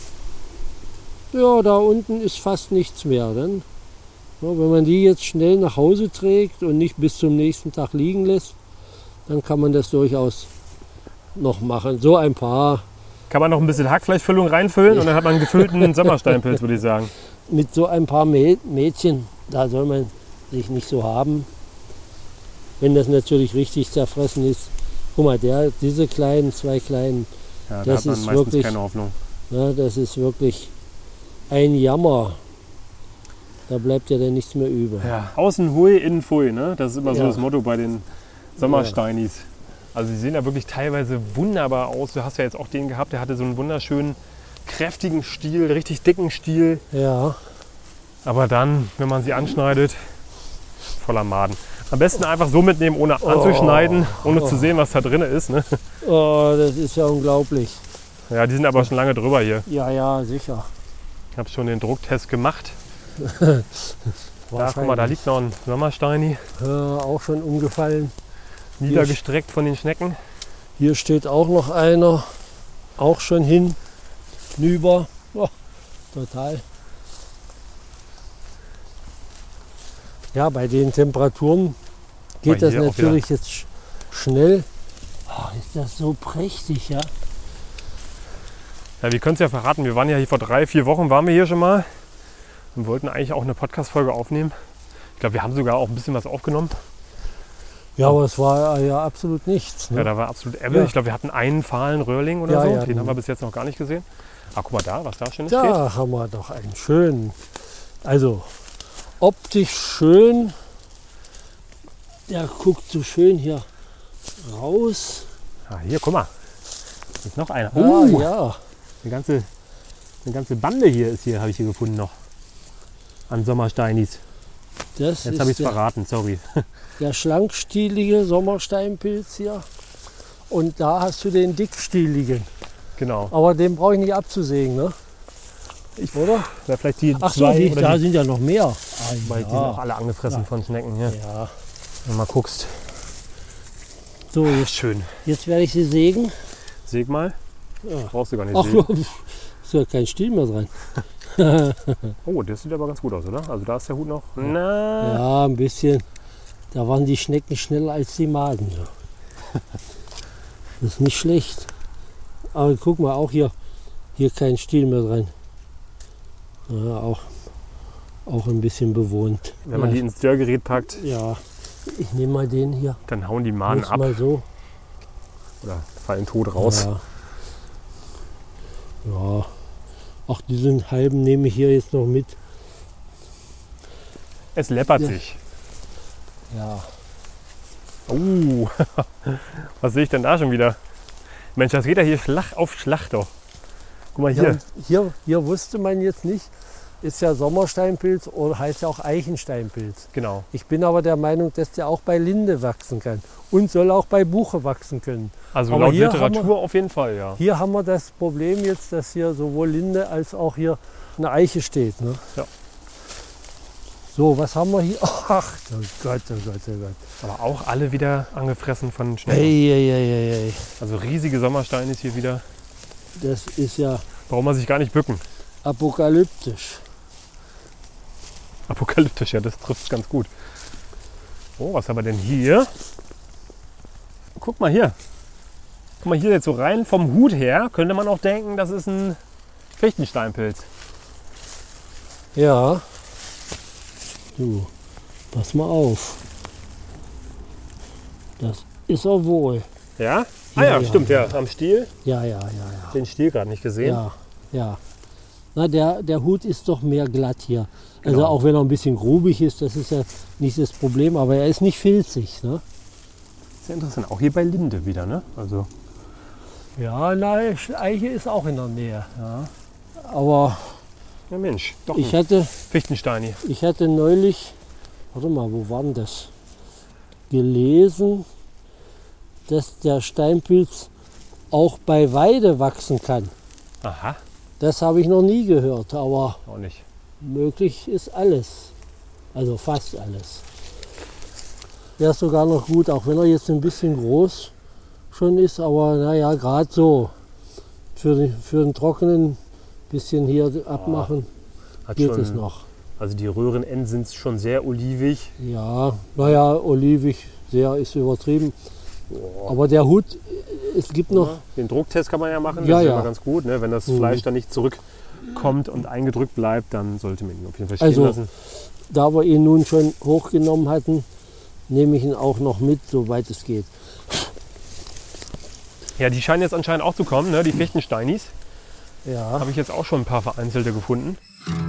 A: Ja, da unten ist fast nichts mehr. Dann, ja, wenn man die jetzt schnell nach Hause trägt und nicht bis zum nächsten Tag liegen lässt, dann kann man das durchaus noch machen. So ein paar.
B: Kann man noch ein bisschen Hackfleischfüllung reinfüllen
A: Ja.
B: und dann hat man einen gefüllten Sommersteinpilz, würde ich sagen.
A: Mit so ein paar Mä- Mädchen, da soll man sich nicht so haben. Wenn das natürlich richtig zerfressen ist. Guck mal, der, diese kleinen, zwei kleinen,
B: Ja, da
A: Das
B: hat man
A: ist
B: meistens
A: wirklich-
B: keine Hoffnung.
A: ja, das ist wirklich ein Jammer. Da bleibt ja dann nichts mehr über.
B: Ja, außen hui, innen pfui, ne? Das ist immer so
A: Ja.
B: das Motto bei den Sommersteinis. Also die sehen ja wirklich teilweise wunderbar aus. Du hast ja jetzt auch den gehabt, der hatte so einen wunderschönen, kräftigen Stiel, richtig dicken Stiel.
A: Ja,
B: Aber dann, wenn man sie anschneidet, voller Maden. Am besten einfach so mitnehmen, ohne anzuschneiden, ohne zu sehen, was da drin ist. Ne?
A: oh, das ist ja unglaublich.
B: Ja, die sind aber schon lange drüber hier.
A: Ja, ja, sicher.
B: Ich habe schon den Drucktest gemacht. Da, guck mal, da liegt noch ein Sommersteini,
A: äh, auch schon umgefallen.
B: niedergestreckt von den Schnecken.
A: Hier steht auch noch einer, auch schon hinüber. Oh, total. Ja, bei den Temperaturen geht
B: Oh,
A: das
B: hier auch
A: natürlich jetzt sch schnell. Oh, ist das so prächtig, ja?
B: Ja, wir können es ja verraten, wir waren ja hier vor drei, vier Wochen, waren wir hier schon mal und wollten eigentlich auch eine Podcast-Folge aufnehmen. Ich glaube, wir haben sogar auch ein bisschen was aufgenommen.
A: Ja, aber es war ja absolut nichts. Ne?
B: Ja, da war absolut Ebbe.
A: Ja.
B: Ich glaube, wir hatten einen fahlen Röhrling oder
A: Ja,
B: so.
A: ja,
B: Den
A: den-
B: haben wir bis jetzt noch gar nicht gesehen. Ah, guck mal da, was da schönes steht.
A: Da haben wir doch einen schönen, also optisch schön. Der guckt so schön hier raus.
B: Ah, hier, guck mal. Hier ist noch einer.
A: Ja,
B: Uh,
A: ja.
B: Eine, ganze, eine ganze Bande hier ist hier, habe ich hier gefunden noch. An Sommersteinis.
A: Das
B: Jetzt habe ich
A: ist
B: es
A: der,
B: verraten, sorry.
A: der schlankstielige Sommersteinpilz hier. Und da hast du den dickstieligen.
B: Genau.
A: Aber den brauche ich nicht abzusägen, ne? Oder?
B: Oder vielleicht die
A: Ach so,
B: zwei
A: die,
B: oder
A: da
B: die,
A: sind ja noch mehr.
B: weil die sind auch alle angefressen
A: Ja.
B: von Schnecken hier.
A: Ja.
B: Wenn du mal guckst.
A: So, jetzt,
B: Schön.
A: jetzt werde ich sie sägen.
B: Säg mal.
A: Ja.
B: Brauchst du gar nicht
A: Ach,
B: sägen.
A: ist ja kein Stiel mehr dran.
B: Oh, das sieht aber ganz gut aus, oder? Also da ist der Hut noch. Na.
A: Ja, ein bisschen. Da waren die Schnecken schneller als die Maden. So. Das ist nicht schlecht. Aber guck mal, auch hier, hier kein Stiel mehr dran. Ja, auch, auch ein bisschen bewohnt.
B: Wenn man
A: ja,
B: die ins Dörrgerät packt,
A: ja, ich nehme mal den hier.
B: dann hauen die Maden
A: Jetzt
B: ab
A: mal so.
B: oder fallen tot raus.
A: Ja. ja. Ach, diesen halben nehme ich hier jetzt noch mit.
B: Es läppert
A: Ja.
B: sich.
A: Ja.
B: Uh, was sehe ich denn da schon wieder? Mensch, das geht ja hier Schlag auf Schlag doch. Guck mal
A: Ja,
B: hier.
A: und hier, hier wusste man jetzt nicht, ist ja Sommersteinpilz oder heißt ja auch Eichensteinpilz.
B: Genau.
A: Ich bin aber der Meinung, dass der auch bei Linde wachsen kann und soll auch bei Buche wachsen können.
B: Also
A: Aber
B: laut
A: hier haben
B: Literatur auf jeden Fall, ja.
A: Hier haben wir das Problem jetzt, dass hier sowohl Linde als auch hier eine Eiche steht. Ne?
B: Ja.
A: So, was haben wir hier? Ach, oh Gott, oh Gott, oh Gott.
B: Aber auch alle wieder angefressen von Schnecken.
A: Hey, hey, hey, hey, hey.
B: Also riesige Sommersteine ist hier wieder.
A: Das ist ja
B: Braucht man sich gar nicht bücken.
A: apokalyptisch.
B: Apokalyptisch, ja, das trifft ganz gut. Oh, was haben wir denn hier? Guck mal hier. Guck mal hier jetzt so rein vom Hut her, könnte man auch denken, das ist ein Fichtensteinpilz.
A: Ja. Du, pass mal auf. Das ist er wohl.
B: Ja? Ah
A: Ja,
B: ja,
A: ja,
B: stimmt,
A: ja.
B: ja. Am Stiel.
A: Ja, ja, ja, ja.
B: Den Stiel gerade nicht gesehen.
A: Ja, ja. Na, der, der Hut ist doch mehr glatt hier. Also
B: Genau.
A: auch wenn er ein bisschen grubig ist, das ist ja nicht das Problem, aber er ist nicht filzig. Ne?
B: Sehr interessant. Auch hier bei Linde wieder, ne? Also
A: Ja, na, Eiche ist auch in der Nähe. Ja. Aber
B: ja Mensch, doch
A: ich
B: ein
A: hatte,
B: Fichtensteini.
A: ich hatte neulich, warte mal, wo war denn das? Gelesen, dass der Steinpilz auch bei Weide wachsen kann.
B: Aha,
A: Das habe ich noch nie gehört, aber
B: auch nicht.
A: möglich ist alles. Also fast alles. Der ist sogar noch gut, auch wenn er jetzt ein bisschen groß schon ist, aber naja, gerade so für den, für den trockenen bisschen hier abmachen
B: Hat
A: geht
B: schon,
A: es noch.
B: Also die Röhrenenden sind schon sehr olivig.
A: Ja, naja, olivig, sehr ist übertrieben. Aber der Hut, es gibt noch,
B: Den Drucktest kann man ja machen, das
A: Ja,
B: ist ja
A: ja.
B: immer ganz gut. Ne? Wenn das
A: Mhm.
B: Fleisch dann nicht zurückkommt und eingedrückt bleibt, dann sollte man ihn auf jeden Fall stehen
A: Also-
B: lassen.
A: da wir ihn nun schon hochgenommen hatten, nehme ich ihn auch noch mit, soweit es geht.
B: Ja, die scheinen jetzt anscheinend auch zu kommen, ne? Die Fichtensteinis.
A: Ja,
B: Habe ich jetzt auch schon ein paar vereinzelte gefunden.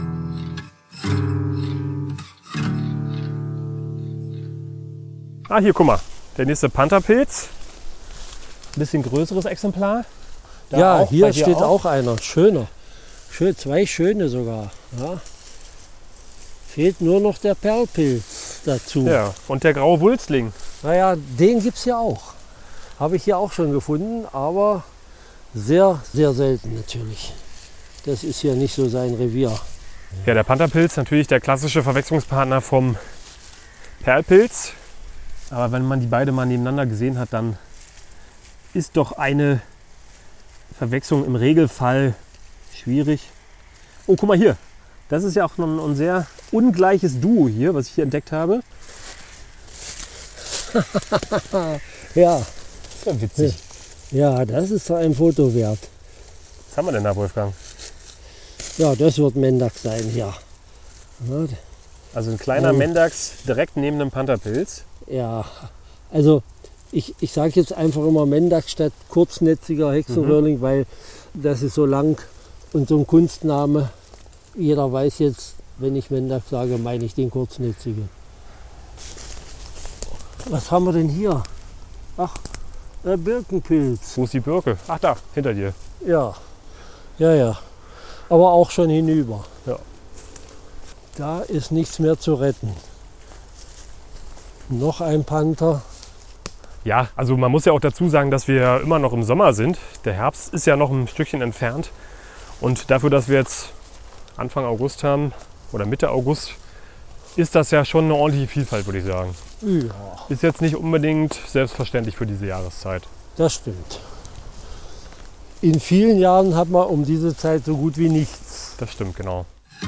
B: Ah, hier, guck mal. Der nächste Pantherpilz. Ein bisschen größeres Exemplar. Da
A: ja
B: auch,
A: hier
B: bei dir
A: steht auch. einer, schöner. Schön, zwei schöne sogar. Ja. Fehlt nur noch der Perlpilz dazu.
B: Ja, und der graue Wulstling.
A: Naja, den gibt es ja auch. Habe ich hier auch schon gefunden, aber sehr, sehr selten natürlich. Das ist ja nicht so sein Revier.
B: Ja, der Pantherpilz, natürlich der klassische Verwechslungspartner vom Perlpilz. Aber wenn man die beide mal nebeneinander gesehen hat, dann ist doch eine Verwechslung im Regelfall schwierig. Oh, guck mal hier. Das ist ja auch noch ein sehr ungleiches Duo hier, was ich hier entdeckt habe.
A: Ja,
B: Das ist ja witzig.
A: ja, das ist so ein Foto wert.
B: Was haben wir denn da, Wolfgang?
A: Ja, das wird Mendax sein, ja. Ja,
B: Also ein kleiner
A: Oh.
B: Mendax direkt neben dem Pantherpilz.
A: ja. Also ich, ich sage jetzt einfach immer Mendax statt kurznetziger Hexenröhrling, weil das ist so lang und so ein Kunstname. Jeder weiß jetzt, wenn ich Mendax sage, meine ich den kurznetzigen. Was haben wir denn hier? Ach, der Birkenpilz.
B: Wo ist die Birke? Ach da, hinter dir.
A: Ja, ja, ja. Aber auch schon hinüber.
B: Ja.
A: Da ist nichts mehr zu retten. Noch ein Panther.
B: Ja, also man muss ja auch dazu sagen, dass wir ja immer noch im Sommer sind. Der Herbst ist ja noch ein Stückchen entfernt. Und dafür, dass wir jetzt Anfang August haben oder Mitte August, ist das ja schon eine ordentliche Vielfalt, würde ich sagen.
A: Ja,
B: Ist jetzt nicht unbedingt selbstverständlich für diese Jahreszeit.
A: das stimmt. In vielen Jahren hat man um diese Zeit so gut wie nichts.
B: Das stimmt, genau.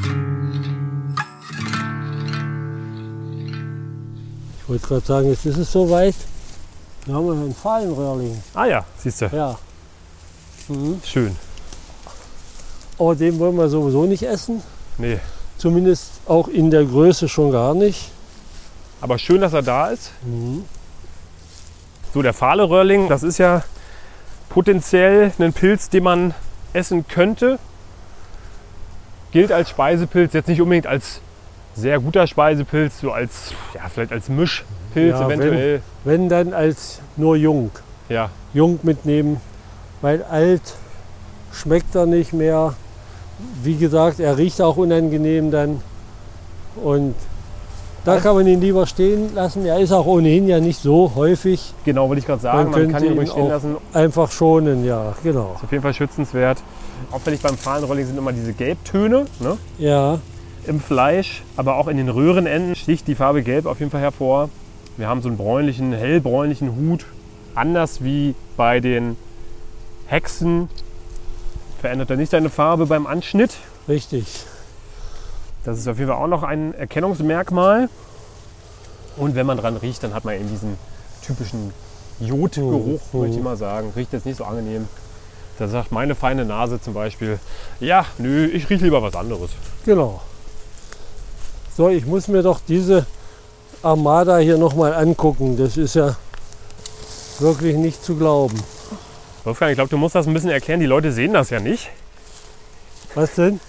A: Ich wollte gerade sagen, jetzt ist es soweit. Da haben wir einen Fahlenröhrling.
B: Ah ja, siehst du,
A: Ja. Mhm.
B: schön.
A: Aber den wollen wir sowieso nicht essen.
B: Nee,
A: Zumindest auch in der Größe schon gar nicht.
B: aber schön, dass er da ist.
A: Mhm.
B: So, der Fahle-Röhrling, das ist ja potenziell ein Pilz, den man essen könnte. Gilt als Speisepilz, jetzt nicht unbedingt als sehr guter Speisepilz, so als, ja, vielleicht als Mischpilz
A: Ja,
B: eventuell.
A: Wenn dann als nur jung.
B: Ja,
A: Jung mitnehmen, weil alt schmeckt er nicht mehr. Wie gesagt, er riecht auch unangenehm dann. Und da kann man ihn lieber stehen lassen. Er ist auch ohnehin ja nicht so häufig.
B: genau, wollte ich gerade sagen. Man,
A: Man
B: kann
A: könnte
B: ihn ruhig
A: ihn
B: stehen
A: auch-
B: lassen.
A: Einfach schonen, ja, genau.
B: Ist auf jeden Fall schützenswert. Auffällig beim Fahlenrolling sind immer diese Gelbtöne, ne,
A: Ja,
B: im Fleisch, aber auch in den Röhrenenden sticht die Farbe Gelb auf jeden Fall hervor. Wir haben so einen bräunlichen, hellbräunlichen Hut. Anders wie bei den Hexen verändert er nicht seine Farbe beim Anschnitt.
A: richtig.
B: Das ist auf jeden Fall auch noch ein Erkennungsmerkmal. Und wenn man dran riecht, dann hat man eben diesen typischen Jodgeruch,
A: Mhm.
B: würde ich mal sagen. Riecht jetzt nicht so angenehm. Da sagt meine feine Nase zum Beispiel, ja, nö, ich rieche lieber was anderes.
A: Genau. So, ich muss mir doch diese Armada hier nochmal angucken. Das ist ja wirklich nicht zu glauben.
B: Wolfgang, ich glaube, du musst das ein bisschen erklären. Die Leute sehen das ja nicht.
A: Was denn?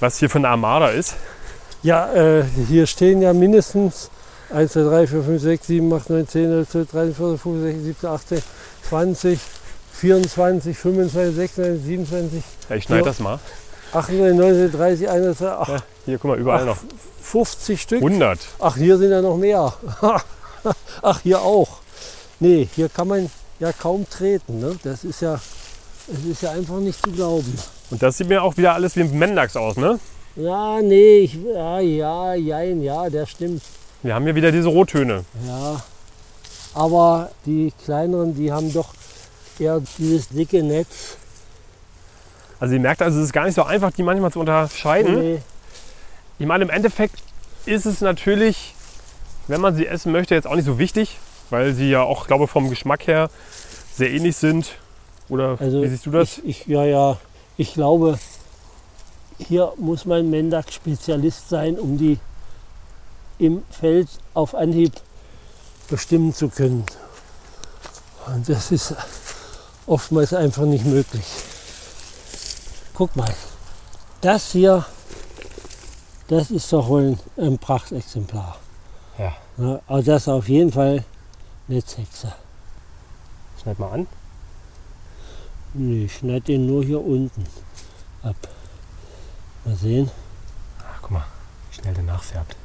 B: was hier für eine Armada ist.
A: Ja, äh, hier stehen ja mindestens eins, zwei, drei, vier, fünf, sechs, sieben, acht, neun, zehn, elf, zwölf, dreizehn, vierzehn, fünfzehn, sechzehn, siebzehn, achtzehn, zwanzig, vierundzwanzig, fünfundzwanzig, sechsundzwanzig, siebenundzwanzig.
B: Ja, ich schneide das mal.
A: achtundzwanzig, neunzehn, dreißig, einundzwanzig, ach,
B: Ja, hier, guck mal, überall
A: ach,
B: noch.
A: fünfzig Stück.
B: hundert.
A: Ach, hier sind ja noch mehr. Ach, hier auch. Nee, hier kann man ja kaum treten. Ne? Das ist ja, es ist ja einfach nicht zu glauben.
B: Und das sieht mir auch wieder alles wie ein Mendax aus, ne?
A: Ja, nee, ich, ja, ja, jein, ja, der stimmt.
B: Wir haben hier wieder diese Rottöne.
A: Ja, aber die kleineren, die haben doch eher dieses dicke Netz.
B: Also ihr merkt, also es ist gar nicht so einfach, die manchmal zu unterscheiden.
A: Nee.
B: Ich meine, im Endeffekt ist es natürlich, wenn man sie essen möchte, jetzt auch nicht so wichtig, weil sie ja auch, glaube ich, vom Geschmack her sehr ähnlich sind. Oder
A: Also
B: wie siehst du das?
A: Ich, ich, ja, ja, ich glaube, hier muss man Mendax-Spezialist sein, um die im Feld auf Anhieb bestimmen zu können. Und das ist oftmals einfach nicht möglich. Guck mal, das hier, das ist doch wohl ein Prachtexemplar.
B: Ja.
A: Ja, aber das ist auf jeden Fall Netzhexe.
B: Schneid mal an.
A: Nee, ich schneide den nur hier unten ab. Mal sehen.
B: Ach, guck mal, wie schnell der nachfärbt.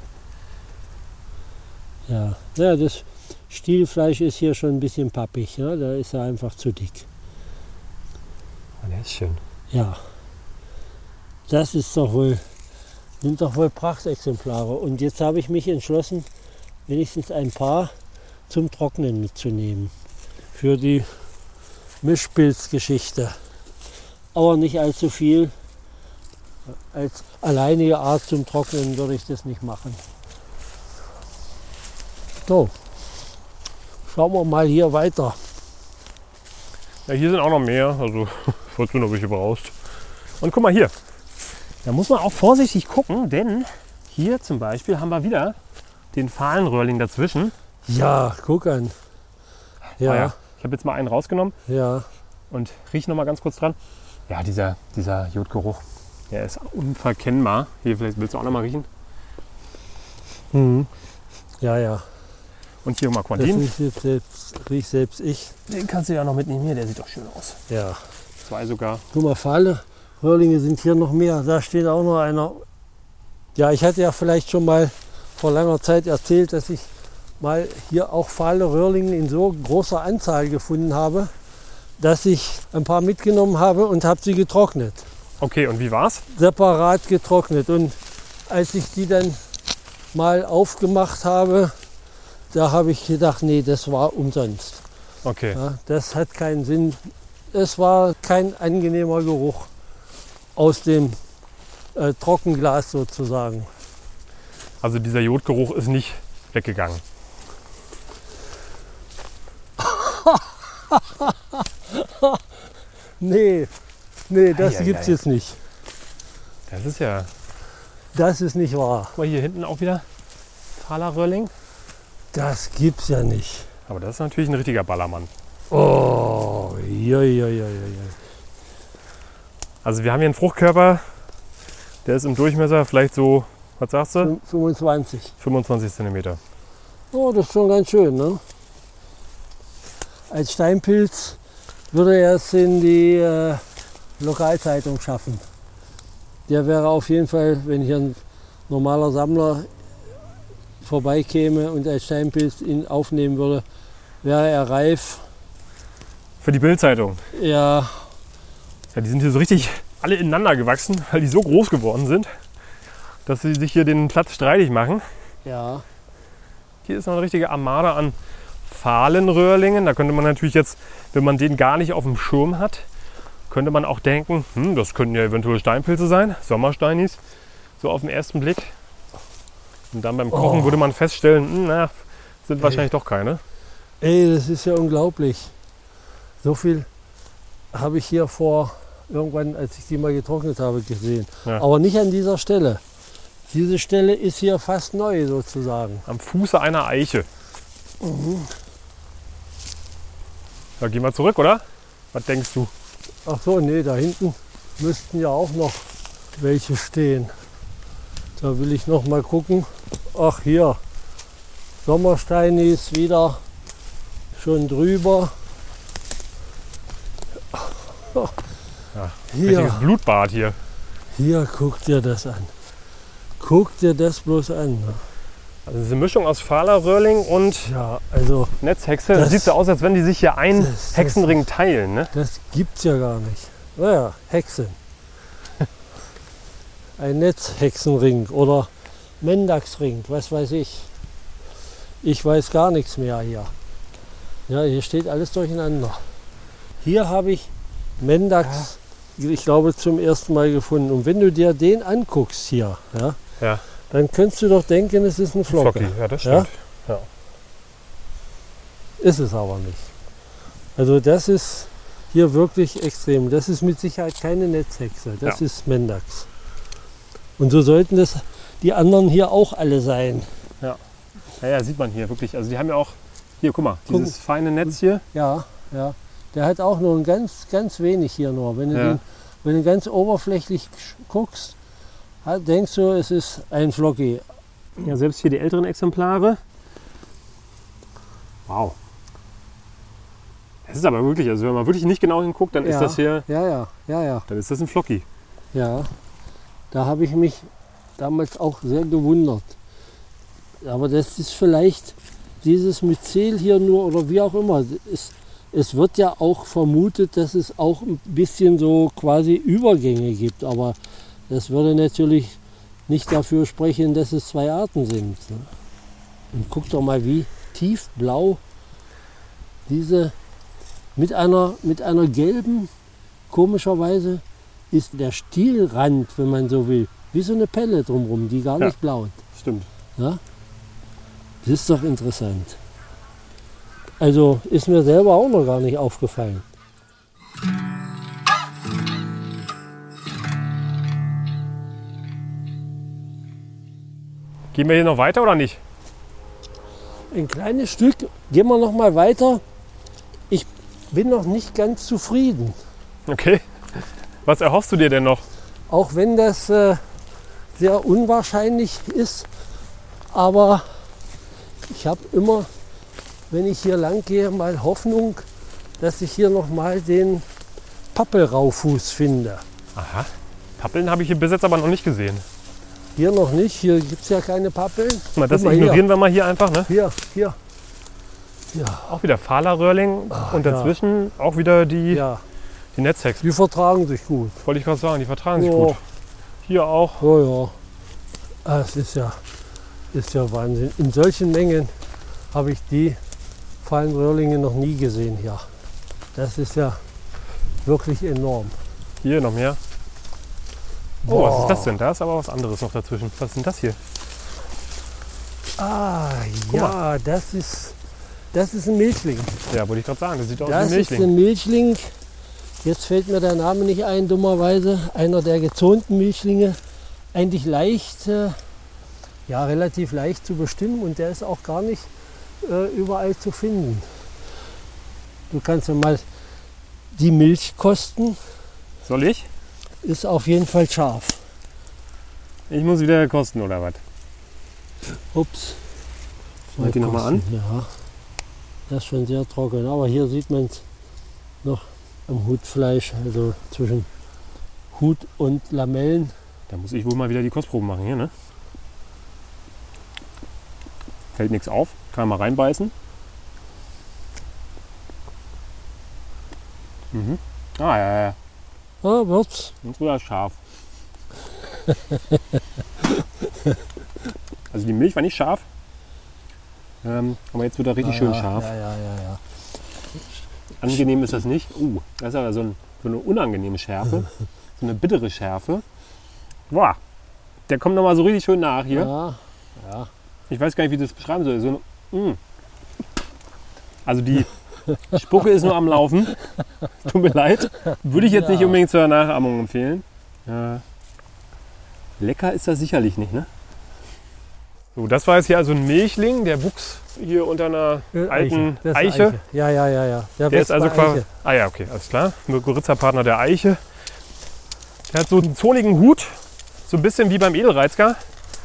A: Ja, ja, das Stielfleisch ist hier schon ein bisschen pappig. Ja? Da ist er einfach zu dick.
B: Oh, der ist schön.
A: Ja, das ist doch wohl, sind doch wohl Prachtexemplare. Und jetzt habe ich mich entschlossen, wenigstens ein paar zum Trocknen mitzunehmen. Für die Mischpilzgeschichte. Aber nicht allzu viel. Als alleinige Art zum Trocknen würde ich das nicht machen. So, schauen wir mal hier weiter.
B: Ja, hier sind auch noch mehr, also falls du noch welche brauchst. Und guck mal hier, da muss man auch vorsichtig gucken, denn hier zum Beispiel haben wir wieder den Fahlenröhrling dazwischen.
A: Ja, guck an. Ja,
B: Ah ja. Ich habe jetzt mal einen rausgenommen
A: ja.
B: und rieche noch mal ganz kurz dran. Ja, dieser, dieser Jodgeruch, der ist unverkennbar. Hier, vielleicht willst du auch noch mal riechen.
A: Mhm. Ja, ja.
B: Und hier, guck mal,
A: Das
B: den,
A: riecht jetzt selbst, riech selbst ich.
B: den kannst du ja noch mitnehmen. Hier, der sieht doch schön aus.
A: Ja.
B: Zwei sogar.
A: Guck mal, Fahle, Röhrlinge sind hier noch mehr. Da steht auch noch einer. Ja, ich hatte ja vielleicht schon mal vor langer Zeit erzählt, dass ich mal hier auch fahle Röhrlinge in so großer Anzahl gefunden habe, dass ich ein paar mitgenommen habe und habe sie getrocknet.
B: Okay, und wie war's?
A: Separat getrocknet. Und als ich die dann mal aufgemacht habe, da habe ich gedacht, nee, das war umsonst.
B: Okay.
A: Ja, das hat keinen Sinn. Es war kein angenehmer Geruch aus dem äh, Trockenglas sozusagen.
B: Also dieser Jodgeruch ist nicht weggegangen.
A: Nee, nee, das
B: Eieiei.
A: gibt's jetzt nicht.
B: Das ist ja...
A: Das ist nicht wahr.
B: Guck mal, hier hinten auch wieder fahler Röhrling.
A: Das gibt's ja nicht.
B: Aber das ist natürlich ein richtiger Ballermann.
A: Oh, ja, ja, ja, ja, ja.
B: Also wir haben hier einen Fruchtkörper, der ist im Durchmesser vielleicht so, was sagst du?
A: fünfundzwanzig.
B: fünfundzwanzig Zentimeter.
A: Oh, das ist schon ganz schön, ne? Als Steinpilz würde er es in die äh, Lokalzeitung schaffen. Der wäre auf jeden Fall, wenn hier ein normaler Sammler vorbeikäme und als Steinpilz ihn aufnehmen würde, wäre er reif.
B: Für die Bildzeitung.
A: Ja,
B: Ja, die sind hier so richtig alle ineinander gewachsen, weil die so groß geworden sind, dass sie sich hier den Platz streitig machen.
A: ja,
B: Hier ist noch eine richtige Armada an Fahlenröhrlingen. Da könnte man natürlich jetzt, wenn man den gar nicht auf dem Schirm hat, könnte man auch denken, hm, das könnten ja eventuell Steinpilze sein, Sommersteinis, so auf den ersten Blick. Und dann beim Kochen
A: Oh.
B: würde man feststellen, hm, na, sind wahrscheinlich doch keine.
A: ey, das ist ja unglaublich. So viel habe ich hier vor, irgendwann, als ich die mal getrocknet habe, gesehen.
B: Ja.
A: Aber nicht an dieser Stelle. Diese Stelle ist hier fast neu sozusagen.
B: Am Fuße einer Eiche.
A: Mhm.
B: Da gehen wir zurück, oder? Was denkst du?
A: Ach so, nee, da hinten müssten ja auch noch welche stehen. Da will ich noch mal gucken. Ach hier, Sommersteini ist wieder schon drüber.
B: Ja,
A: Hier.
B: richtiges Blutbad hier.
A: Hier, guck dir das an. Guck dir das bloß an. Ne?
B: Also diese Mischung aus Fahlerröhrling und
A: Ja, also
B: Netzhexe. Das
A: Das-
B: sieht so aus, als wenn die sich hier einen
A: das- das-
B: Hexenring teilen. Ne?
A: das gibt's ja gar nicht. Naja, Hexen. Ein Netzhexenring oder Mendaxring, was weiß ich. Ich weiß gar nichts mehr hier. Ja, hier steht alles durcheinander. Hier habe ich Mendax, ich glaube, zum ersten Mal gefunden. Und wenn du dir den anguckst hier, ja,
B: Ja,
A: dann könntest du doch denken, es ist ein Flocke.
B: Flocki. Ja, das stimmt. Ja.
A: Ist es aber nicht. Also das ist hier wirklich extrem. Das ist mit Sicherheit keine Netzhexe. Das
B: Ja.
A: ist Mendax. Und so sollten das die anderen hier auch alle sein.
B: Ja, ja, sieht man hier wirklich. Also die haben ja auch, hier guck mal, dieses feine Netz hier.
A: Ja, ja. Der hat auch nur ein ganz, ganz wenig hier nur. Wenn du,
B: Ja.
A: den, wenn du ganz oberflächlich guckst, hat- denkst du, es ist ein Flocki.
B: Ja, selbst hier die älteren Exemplare. Wow. Das ist aber wirklich, also wenn man wirklich nicht genau hinguckt, dann
A: Ja.
B: ist das hier,
A: Ja, ja, ja, ja.
B: dann ist das ein Flocki.
A: Ja, da habe ich mich damals auch sehr gewundert. Aber das ist vielleicht dieses Myzel hier nur oder wie auch immer. Es, es wird ja auch vermutet, dass es auch ein bisschen so quasi Übergänge gibt. Aber das würde natürlich nicht dafür sprechen, dass es zwei Arten sind. ne? Und guck doch mal, wie tiefblau diese mit einer, mit einer gelben, komischerweise ist der Stielrand, wenn man so will, wie so eine Pelle drumherum, die gar
B: Ja.
A: nicht blaut.
B: Stimmt.
A: Ja? Das ist doch interessant. Also ist mir selber auch noch gar nicht aufgefallen.
B: Gehen wir hier noch weiter oder nicht?
A: Ein kleines Stück, gehen wir noch mal weiter. Ich bin noch nicht ganz zufrieden.
B: Okay. Was erhoffst du dir denn noch?
A: Auch wenn das äh, sehr unwahrscheinlich ist. Aber ich habe immer, wenn ich hier lang gehe, mal Hoffnung, dass ich hier noch mal den Pappelraufuß finde.
B: Aha. Pappeln habe ich hier bis jetzt aber noch nicht gesehen.
A: Hier noch nicht, hier gibt es ja keine Pappeln.
B: Guck mal, das
A: Guck mal
B: ignorieren wir mal hier einfach. Ne?
A: Hier, hier. Ja,
B: Auch wieder Fahlerröhrling und
A: ja.
B: dazwischen auch wieder die,
A: ja,
B: die Netzhexe.
A: die vertragen sich gut.
B: Wollte ich gerade sagen, die vertragen sich
A: Ja.
B: gut. Hier auch.
A: Ja, ja. Ah, es ist ja, ist ja Wahnsinn. In solchen Mengen habe ich die Fallenröhrlinge noch nie gesehen hier. Das ist ja wirklich enorm.
B: Hier noch mehr. Oh, was
A: Boah.
B: ist das denn? Da ist aber was anderes noch dazwischen. Was ist denn das hier?
A: Ah,
B: Guck
A: ja, das ist, das ist ein Milchling.
B: Ja, wollte ich gerade sagen. Das sieht aus wie
A: Das
B: ein
A: ist
B: Milchling.
A: ein Milchling. Jetzt fällt mir der Name nicht ein, dummerweise. Einer der gezonten Milchlinge. Eigentlich leicht, äh, ja, relativ leicht zu bestimmen und der ist auch gar nicht äh, überall zu finden. Du kannst ja mal die Milch kosten.
B: Soll ich?
A: Ist auf jeden Fall scharf.
B: Ich muss wieder kosten oder was?
A: Ups.
B: Halt die noch mal an.
A: Ja, das ist schon sehr trocken. Aber hier sieht man es noch am Hutfleisch, also zwischen Hut und Lamellen.
B: Da muss ich wohl mal wieder die Kostproben machen hier, ne? Fällt nichts auf. Kann man mal reinbeißen. Mhm. Ah, ja, ja.
A: Ja, wird's.
B: Und sogar scharf. Also die Milch war nicht scharf. Ähm, aber jetzt wird er richtig
A: Ja,
B: schön
A: ja,
B: scharf.
A: Ja, ja, ja, ja.
B: Angenehm ist das nicht. Uh, das ist aber so, ein, so eine unangenehme Schärfe. So eine bittere Schärfe. Boah, der kommt nochmal so richtig schön nach hier.
A: Ja, ja.
B: Ich weiß gar nicht, wie ich das beschreiben soll. So eine, mm. Also die Spucke ist nur am Laufen. Tut mir leid. Würde ich jetzt
A: Ja.
B: nicht unbedingt zur Nachahmung empfehlen. Ja. Lecker ist das sicherlich nicht, ne? So, das war jetzt hier also ein Milchling, der wuchs hier unter einer
A: Äh,
B: alten
A: Das ist
B: Eiche.
A: Ja, ja, ja, ja.
B: Der
A: wächst
B: ist also
A: bei
B: quasi.
A: Eiche.
B: Ah ja, okay, alles klar. Mykorrhiza-Partner der Eiche. Der hat so einen zoligen Hut, so ein bisschen wie beim Edelreizger.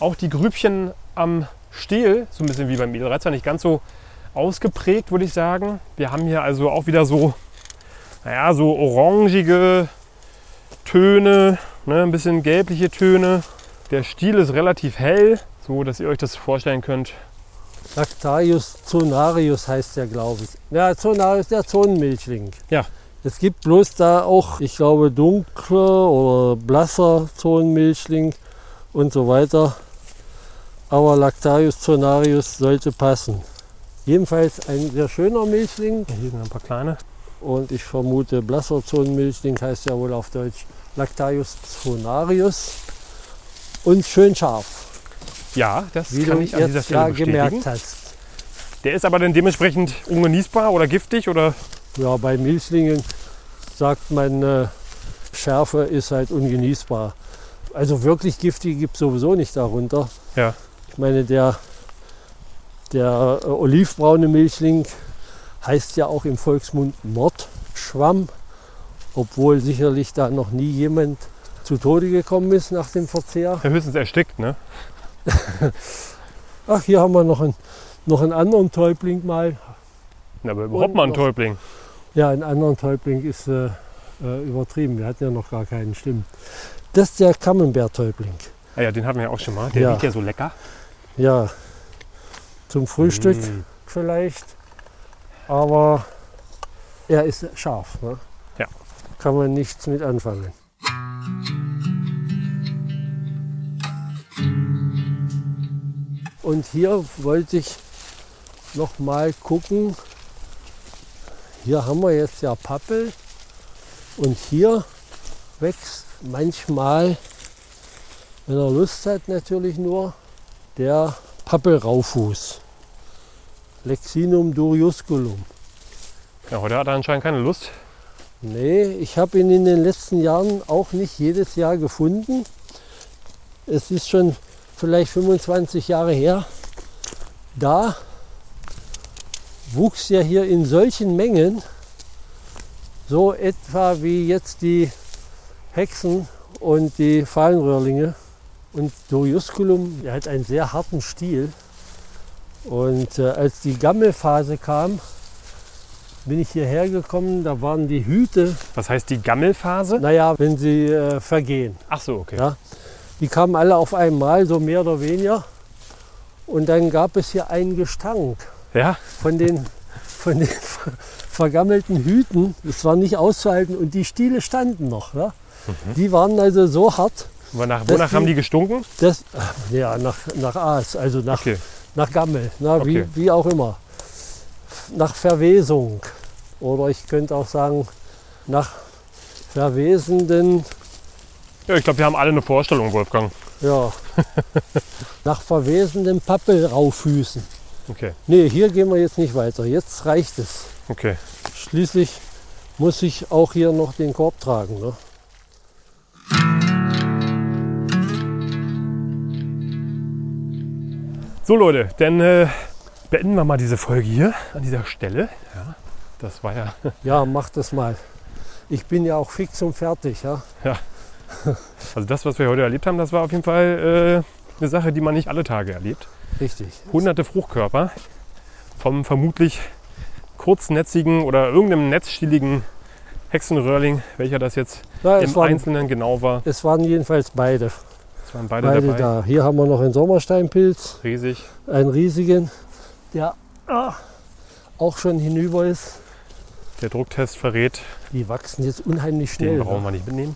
B: Auch die Grübchen am Stiel, so ein bisschen wie beim Edelreizer, nicht ganz so ausgeprägt, würde ich sagen. Wir haben hier also auch wieder so, naja, so orangige Töne, ne, ein bisschen gelbliche Töne. Der Stiel ist relativ hell, so dass ihr euch das vorstellen könnt.
A: Lactarius zonarius heißt der, glaube ich. Ja, Zonarius, der Zonenmilchling.
B: Ja.
A: Es gibt bloß da auch, ich glaube, dunkler oder blasser Zonenmilchling und so weiter. Aber Lactarius zonarius sollte passen. Jedenfalls ein sehr schöner Milchling.
B: Hier sind ein paar kleine.
A: Und ich vermute, blasser Zonenmilchling heißt ja wohl auf Deutsch Lactarius zonarius. Und schön scharf.
B: Ja, das
A: Wie
B: kann
A: du
B: ich an dieser
A: jetzt
B: Stelle
A: ja
B: bestätigen.
A: gemerkt hast.
B: Der ist aber dann dementsprechend ungenießbar oder giftig oder?
A: Ja, bei Milchlingen sagt man, äh, Schärfe ist halt ungenießbar. Also wirklich giftig gibt es sowieso nicht darunter.
B: Ja.
A: Ich meine, der, der äh, olivbraune Milchling heißt ja auch im Volksmund Mordschwamm, obwohl sicherlich da noch nie jemand zu Tode gekommen ist nach dem Verzehr.
B: Ja, höchstens erstickt, ne?
A: Ach, hier haben wir noch einen, noch einen anderen Täubling mal.
B: Na, aber überhaupt mal ein Täubling.
A: Ja, einen anderen Täubling ist äh, äh, übertrieben. Wir hatten ja noch gar keinen, stimmt. Das ist der Camembert-Täubling.
B: Ah ja, den hatten wir ja auch schon mal. Der
A: Ja.
B: riecht ja so lecker.
A: Ja, zum Frühstück
B: Mm.
A: vielleicht. Aber er ist scharf. Ne?
B: Ja.
A: Kann man nichts mit anfangen. Und hier wollte ich noch mal gucken. Hier haben wir jetzt ja Pappel. Und hier wächst manchmal, wenn er Lust hat natürlich nur, der Pappelraufuß. Lexinum duriusculum.
B: Ja, heute hat er anscheinend keine Lust.
A: Nee, ich habe ihn in den letzten Jahren auch nicht jedes Jahr gefunden. Es ist schon vielleicht fünfundzwanzig Jahre her. Da wuchs ja hier in solchen Mengen, so etwa wie jetzt die Hexen und die Fallenröhrlinge. Und Duriusculum, der hat einen sehr harten Stiel. Und äh, als die Gammelphase kam, bin ich hierher gekommen, da waren die Hüte,
B: Was heißt die Gammelphase?
A: naja, wenn sie äh, vergehen.
B: Ach so, okay.
A: Ja, die kamen alle auf einmal, so mehr oder weniger. Und dann gab es hier einen Gestank
B: Ja?
A: von den, von den vergammelten Hüten. Das war nicht auszuhalten und die Stiele standen noch. Ja?
B: Mhm.
A: Die waren also so hart,
B: Wonach,
A: Das
B: wonach
A: die-
B: haben die gestunken?
A: dass, ja, nach, nach Aas, also nach,
B: Okay.
A: nach Gammel, na,
B: Okay.
A: wie, wie auch immer. Nach Verwesung. Oder ich könnte auch sagen, nach verwesenden,
B: Ja, ich glaube, wir haben alle eine Vorstellung, Wolfgang.
A: ja, nach verwesenden Pappelraufüßen.
B: Okay,
A: Nee, hier gehen wir jetzt nicht weiter. Jetzt reicht es.
B: okay.
A: Schließlich muss ich auch hier noch den Korb tragen. Ne?
B: So Leute, dann äh, beenden wir mal diese Folge hier an dieser Stelle. Ja, das war ja,
A: Ja, mach das mal. Ich bin ja auch fix und fertig. Ja?
B: also das, was wir heute erlebt haben, das war auf jeden Fall äh, eine Sache, die man nicht alle Tage erlebt.
A: Richtig.
B: Hunderte Fruchtkörper vom vermutlich kurznetzigen oder irgendeinem netzstieligen Hexenröhrling, welcher das jetzt
A: Ja, es,
B: im
A: waren,
B: Einzelnen genau war.
A: es waren jedenfalls beide.
B: Es waren beide,
A: Beide
B: dabei.
A: da. Hier haben wir noch einen Sommersteinpilz,
B: Riesig.
A: einen riesigen, der ah, auch schon hinüber ist.
B: Der Drucktest verrät,
A: Die wachsen jetzt unheimlich
B: den
A: schnell.
B: brauchen wir nicht mitnehmen.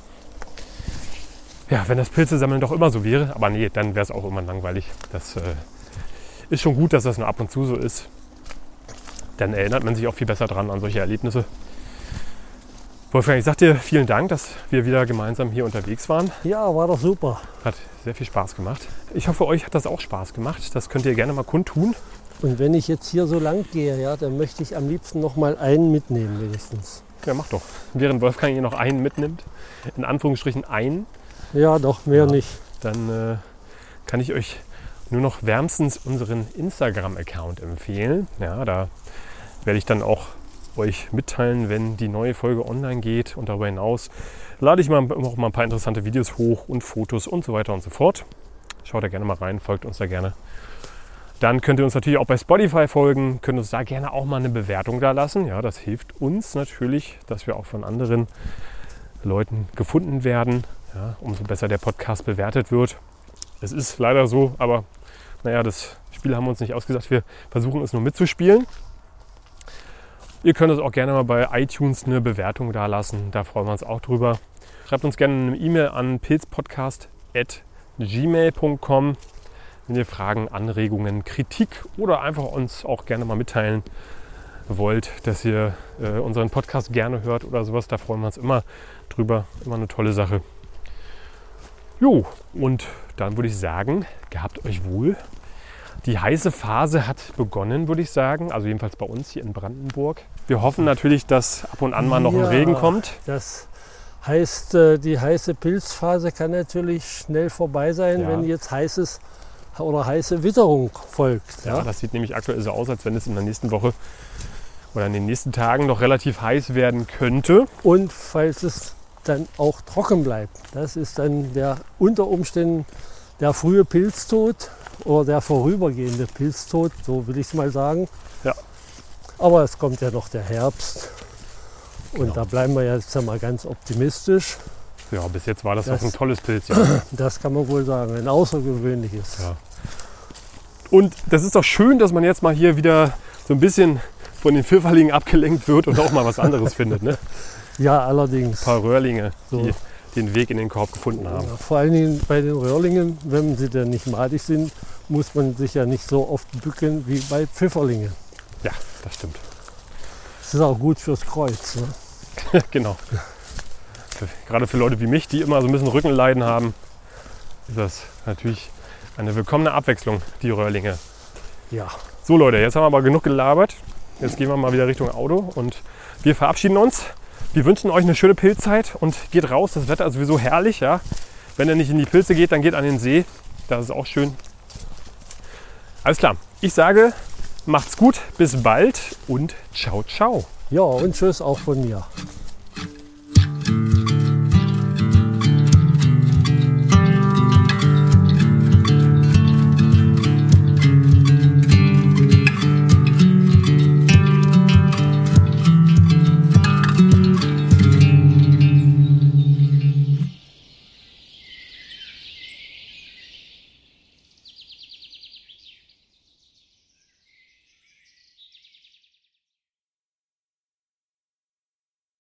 B: Ja, wenn das Pilzesammeln doch immer so wäre, aber nee, dann wäre es auch immer langweilig. Das äh, ist schon gut, dass das nur ab und zu so ist. Dann erinnert man sich auch viel besser dran an solche Erlebnisse. Wolfgang, ich sag dir vielen Dank, dass wir wieder gemeinsam hier unterwegs waren.
A: Ja, war doch super.
B: Hat sehr viel Spaß gemacht. Ich hoffe, euch hat das auch Spaß gemacht. Das könnt ihr gerne mal kundtun.
A: Und wenn ich jetzt hier so lang gehe, ja, dann möchte ich am liebsten noch mal einen mitnehmen wenigstens.
B: Ja, mach doch. Während Wolfgang hier noch einen mitnimmt, in Anführungsstrichen einen,
A: Ja, doch, mehr
B: Ja.
A: nicht.
B: dann äh, kann ich euch nur noch wärmstens unseren Instagram-Account empfehlen. Ja, da werde ich dann auch euch mitteilen, wenn die neue Folge online geht. Und darüber hinaus lade ich mal, auch mal ein paar interessante Videos hoch und Fotos und so weiter und so fort. Schaut da gerne mal rein, folgt uns da gerne. Dann könnt ihr uns natürlich auch bei Spotify folgen, könnt uns da gerne auch mal eine Bewertung da lassen. Ja, das hilft uns natürlich, dass wir auch von anderen Leuten gefunden werden. Ja, umso besser der Podcast bewertet wird. Es ist leider so, aber naja, das Spiel haben wir uns nicht ausgesagt. Wir versuchen es nur mitzuspielen. Ihr könnt uns auch gerne mal bei iTunes eine Bewertung da lassen. Da freuen wir uns auch drüber. Schreibt uns gerne eine E-Mail an pilzpodcast at gmail punkt com, wenn ihr Fragen, Anregungen, Kritik oder einfach uns auch gerne mal mitteilen wollt, dass ihr äh, unseren Podcast gerne hört oder sowas. Da freuen wir uns immer drüber. Immer eine tolle Sache. Jo, und dann würde ich sagen, gehabt euch wohl. Die heiße Phase hat begonnen, würde ich sagen. Also jedenfalls bei uns hier in Brandenburg. Wir hoffen natürlich, dass ab und an mal noch ein
A: Ja,
B: Regen kommt.
A: Das heißt, äh, die heiße Pilzphase kann natürlich schnell vorbei sein,
B: Ja.
A: wenn jetzt heißes oder heiße Witterung folgt.
B: Ja,
A: Ja?
B: das sieht nämlich aktuell so aus, als wenn es in der nächsten Woche oder in den nächsten Tagen noch relativ heiß werden könnte.
A: Und falls es dann auch trocken bleibt, das ist dann der unter Umständen der frühe Pilztod oder der vorübergehende Pilztod, so will ich es mal sagen.
B: Ja.
A: Aber es kommt ja noch der Herbst und
B: Genau.
A: da bleiben wir jetzt mal ganz optimistisch.
B: Ja, bis jetzt war das,
A: Das-
B: noch ein tolles Pilz. Ja.
A: Das kann man wohl sagen, ein außergewöhnliches.
B: Ja. Und das ist doch schön, dass man jetzt mal hier wieder so ein bisschen von den Pfifferlingen abgelenkt wird und auch mal was anderes findet. Ne?
A: Ja, allerdings.
B: Ein paar Röhrlinge,
A: So.
B: die den Weg in den Korb gefunden haben.
A: Ja, vor allen Dingen bei den Röhrlingen, wenn sie dann nicht madig sind, muss man sich ja nicht so oft bücken wie bei Pfifferlingen.
B: Ja, das stimmt.
A: Das ist auch gut fürs Kreuz. Ne?
B: Genau. Für, gerade für Leute wie mich, die immer so ein bisschen Rückenleiden haben, ist das natürlich eine willkommene Abwechslung, die Röhrlinge.
A: Ja,
B: So Leute, jetzt haben wir aber genug gelabert. Jetzt gehen wir mal wieder Richtung Auto und wir verabschieden uns. Wir wünschen euch eine schöne Pilzzeit und geht raus. Das Wetter ist sowieso herrlich. Ja? Wenn ihr nicht in die Pilze geht, dann geht an den See. Das ist auch schön. Alles klar. Ich sage, macht's gut, bis bald und ciao, ciao.
A: ja und tschüss auch von mir.